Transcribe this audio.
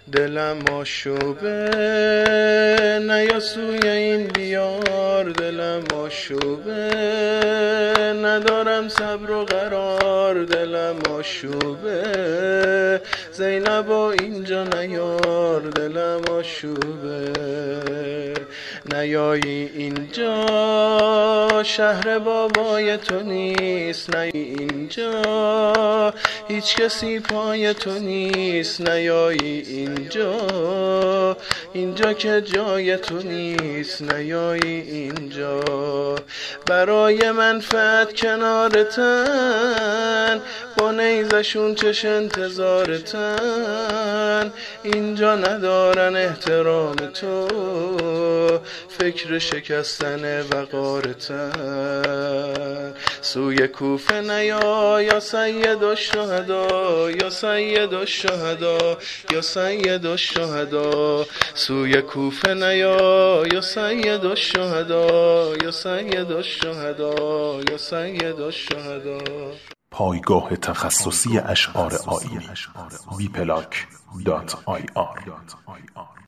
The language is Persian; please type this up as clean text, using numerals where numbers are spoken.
دلم آشوبه نیا سوی این بیار، دلم آشوبه ندارم صبر و قرار، دلم آشوبه زینبا اینجا نیار، دلم آشوبه نیایی اینجا شهر بابای تو نیست، نیایی اینجا هیچ کسی پای تو نیست، نیایی اینجا که جای تو نیست، نیایی اینجا برای منفعت کنارتن با نیزشون چش انتظارتن، اینجا ندارن احترام تو فکر شکستن وقارتن. سوی کوفه نیا یا سید الشهدا، یا سید الشهدا، یا سید الشهدا، سوی کوفه نیا یا سید الشهدا، یا سید الشهدا، یا سید الشهدا. پایگاه تخصصی اشعار آیینی wplac.ir